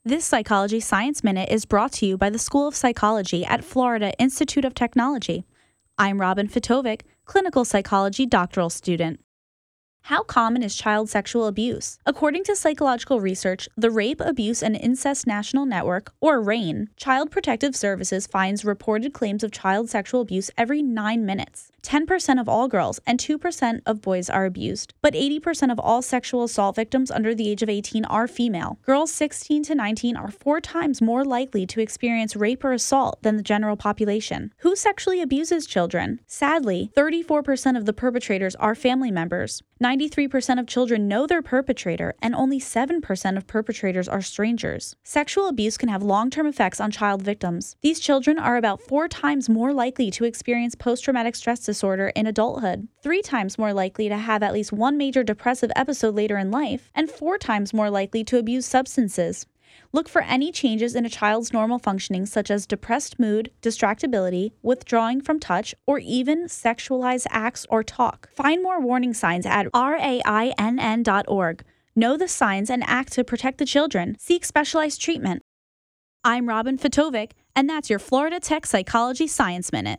This Psychology Science Minute is brought to you by the School of Psychology at Florida Institute of Technology. I'm Robin Fitovic, clinical psychology doctoral student. How common is child sexual abuse? According to psychological research, the Rape, Abuse, and Incest National Network, or RAINN, Child Protective Services finds reported claims of child sexual abuse every 9 minutes. 10% of all girls and 2% of boys are abused, but 80% of all sexual assault victims under the age of 18 are female. Girls 16 to 19 are 4 times more likely to experience rape or assault than the general population. Who sexually abuses children? Sadly, 34% of the perpetrators are family members. 93% of children know their perpetrator, and only 7% of perpetrators are strangers. Sexual abuse can have long-term effects on child victims. These children are about 4 times more likely to experience post-traumatic stress disorder in adulthood, 3 times more likely to have at least one major depressive episode later in life, and 4 times more likely to abuse substances. Look for any changes in a child's normal functioning, such as depressed mood, distractibility, withdrawing from touch, or even sexualized acts or talk. Find more warning signs at RAINN.org. Know the signs and act to protect the children. Seek specialized treatment. I'm Robin Fitovic, and that's your Florida Tech Psychology Science Minute.